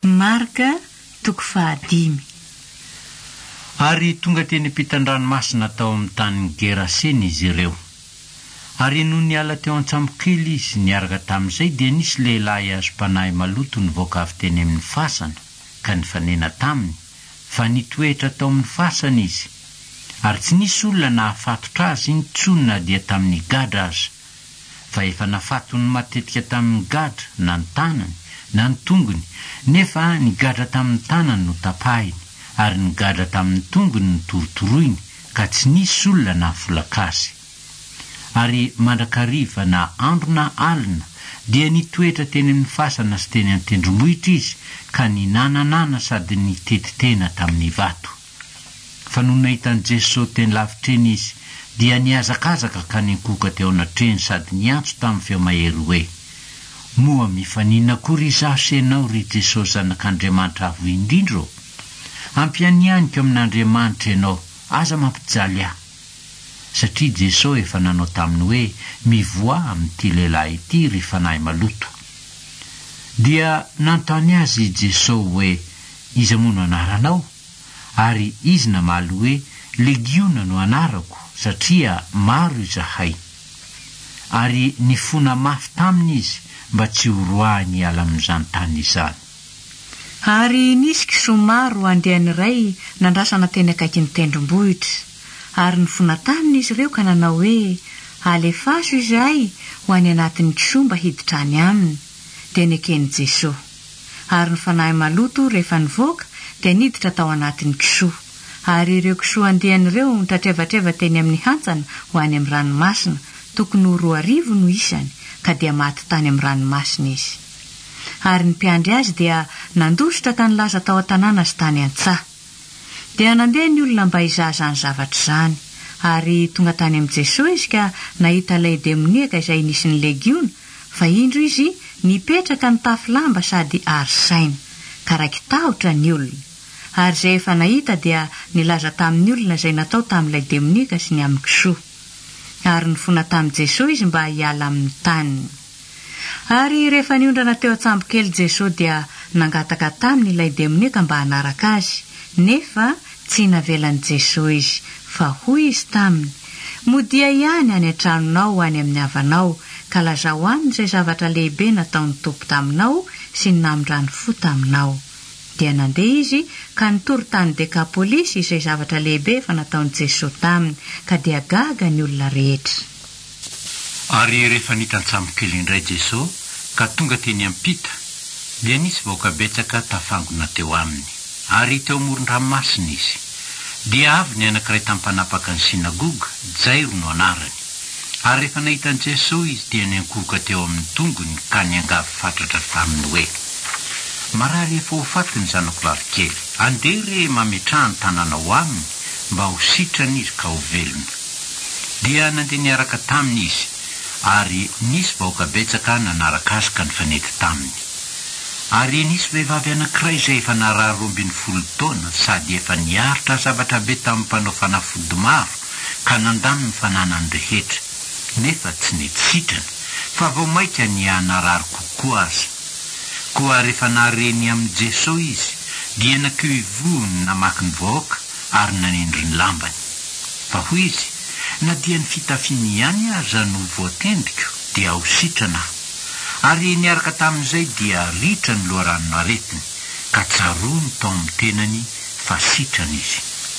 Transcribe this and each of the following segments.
Marka 5. Ary tonga teny ampitan-dranomasina tao amin'ny tany Geraseny izy ireo. Ary noho niala teo an-tsampokely izy niaraka tamin'izay dia nisy lehilahy azo-panahy maloto nivoaka avy teny amin'ny fasana ka nifanena taminy fa nitoetra tao amin'ny fasana izy. Ary tsy nisy olona nahafatotra azy intsony na dia tamin'ny gadra aza. Fa efa nafatony matetika tamin'ny gadra na ny tanany na ny tongony, nefa ny gadra tamin'ny tanany no tapahiny ary ny gadra tamin'ny tongony no torotoroiny ka tsy nisy olona nahafolaka azy. Ary mandrakariva na andro na alina dia nitoetra teny amin'ny fasana sy teny amin'ny tendrombohitra izy ka ninananana sady nitetitena tamin'ny vato. Fa noho nahitany Jesosy teny lavitreny izy dia niazakazaka ka nikoka teo anatreny sady niantso tamin'ny feo mahery hoe: "Moa mifanina akory izaho sy ianao ry Jesosy zanak'Andriamanitra avo indrindro? Ampianianiko amin'Andriamanitra ianao, aza mampijaly aho." Satria Jesosy efa nanao taminy hoe mivoa amin'ity lehilahy ity ry fanahy maloto. Dia nanontany azy Jesosy hoe: "Iza moa no anaranao?" Ary izy namaly hoe: "Legiona no anarako, satria maro izahay." Ary nifona mafy taminy izy mba tsy horoahany hiala amin'izany tany izany. Ary nisy kisoa maro andehan'iray nandrasana teny akaikin'ny tendrombohitra. Ary nifona taminy izy ireo ka nanao hoe: "Alefaso izahay ho any anatin'ny kisoa mba hiditra any aminy." Dia nekeny Jesosy. Ary ny fanahy maloto rehefa nivoaka dia niditra tao anatin'ny kisoa. Ary ireo kisoa andehan'ireo nitratrevatreva teny amin'ny hantsana ho any amin'ny ranomasina, tokony ho 2,000 no isany, ka dia maty tany amin'ny ranomasina izy. Ary ny mpiandry azy dia nandositra ka nilaza tao an-tanàna sy tany an-tsaha. Dia nandeha ny olona mba hizaha izany zavatra izany. Ary tonga tany amin'ny Jesosy izy ka nahita ilay demoniaka izay nisy ny legiona, fa indro izy nipetraka nitafy lamba sady ary saina, ka raiky tahotra ny olona. Ary izay efa nahita dia nilaza tamin'ny olona izay natao tamin'ilay demoniaka sy ny amin'ny kisoa. Ary nifona tamin'i Jesosy izy mba hiala amin'ny taniny. Ary rehefa niondrana teo an-tsambokely Jesosy dia nangataka taminy ilay demoniaka mba hanaraka azy, nefa tsy navelan'i Jesosy izy, fa hoy izy taminy: "Modia ihany any an-tranonao any amin'ny havanao, ka lazao aminy izay zavatra lehibe nataon'ny Tompo taminao sy ny namindrany fo taminao." Dia nandeha izy ka nitory tany Dekapolisy izay zavatra lehibe efa nataon'i Jesosy taminy, ka dia gaga ny olona rehetra. Ary rehefa nitan-tsampokely indray Jesosy ka tonga teny ampita, dia nisy vahoaka betsaka tafangona teo aminy. Ary teo amoron-dranomasina izy. Dia avy ny anankiray tampanapaka ny sinagoga, Jairo no anarany. Ary rehefa nahitany Jesosy izy dia niankohoka teo amin'ny tongony ka niangavy fatratra taminy hoe: "Marary efa ho faty ny zanako vavikely. Andeha re mametraha ny tananao aminy mba ho sitrana izy ka ho velona." Dia nandeha niaraka taminy izy, ary nisy vahoaka betsaka nanaraka azy ka nifanety taminy. Ary nisy vehivavy anankiray izay efa narary 12 taona sady efa niaritra zavatra be tamin'ny mpanao fanafody maro ka nandany ny fananany rehetra, nefa tsy nety sitrana, fa vao maika ny hanarary kokoa aza. Koa rehefa nareny amin'ny Jesosy izy dia nakeo ivony namaky ny vahoaka ary nanendry ny lambany. Fa hoy izy: "Na dia ny fitafiany ihany aza no voatendriko dia ho sitrana." Ary niaraka tamin'izay dia ritra ny loharanony aretiny, ka tsaroany tao amin'ny tenany fa sitrana izy.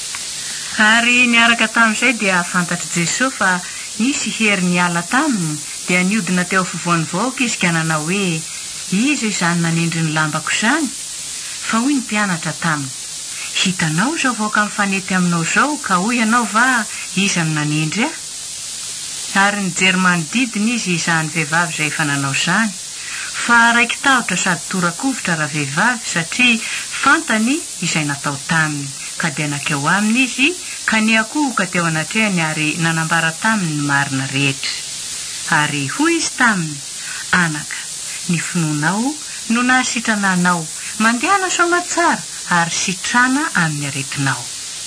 Ary niaraka tamin'izay dia fantatry Jesosy fa nisy hery niala taminy, dia niodina teo afovoan'ny vahoaka izy ka nanao hoe: "Iza izany nanendry ny lambako izany?" Fa hoy ny mpianatra taminy: "Hitanao izao vahoaka mifanety aminao izao ka hoy ianao va iza no nanendry ahy?" Ary nijery manodidina izy izany vehivavy izay efa nanao izany. Fa raiky tahotra sady torakovitra raha vehivavy satria fantany izay natao taminy, ka dia nakeo aminy izy ka niankohoka teo anatrehany ary nanambara taminy ny marina rehetra. Ary hoy izy taminy: "Anaka, ny finoanao no nahasitrana anao, mandehana soma tsara ary sitrana amin'ny aretinao."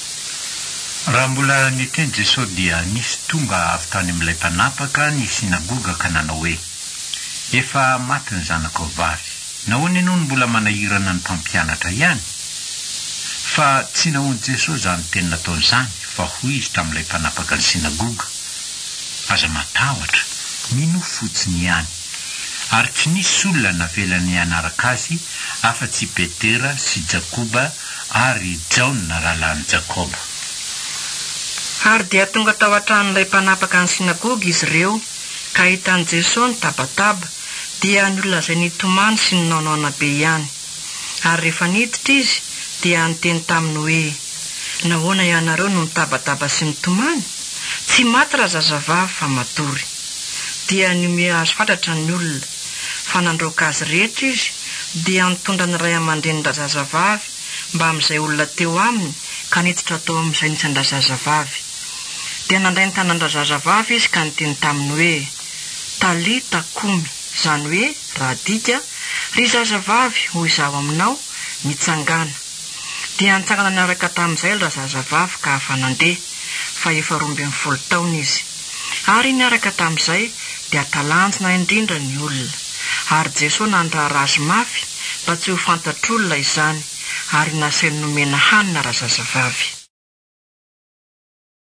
Raha mbola niteny Jesosy dia nisy tonga avy tany amin'ilay mpanapaka ny sinagoga ka nanao hoe: "Efa maty ny zanako vavy, nahoana ianao no mbola manahirana ny mpampianatra ihany? Fa tsy nahoany Jesosy zany teny nataon'izany, fa hoy izy tamin'ilay mpanapaka ny sinagoga: aza matahotra, mino fotsiny ihany. Ary tsy nisy olona navelany hanaraka azy afa-tsy Petera sy Jakoba ary Jaona rahalan'i Jakoba. Ary dia tonga tao an-tranon'ilay mpanapaka ny sinagoga izy ireo, ka hitan'i Jesosy nitabataba, dia ny olona izay nitomany sy ninaonaona be ihany. Ary rehefa niditra izy, dia niteny taminy hoe: nahoana ianareo no nitabataba sy nitomany? Tsy maty raha zazavavy fa matory. Dia niome azy fantatra ny olona, fa nandroaka azy rehetra izy, dia nitondra ny ray aman-drenindra zazavavy mba amin'izay olona teo aminy, ka niditra tao amin'izay nitsandra zazavavy. Dia nandray ny tanandra zazavavy izy ka niteny taminy hoe: Talita kumi, izany hoe rahadika, ry zazavavy hoy izaho aminao, mitsangana. Dia nitsangana niaraka tamin'izay ilay zazavavy ka afa nandeha, fa efa 12 taona izy. Ary niaraka tamin'izay dia talanjona indrindra ny olona. Ary Jesosy nandrara azy mafy mba tsy ho fantatr'olona izany, ary nasainy nomena hanina raha zazavavy.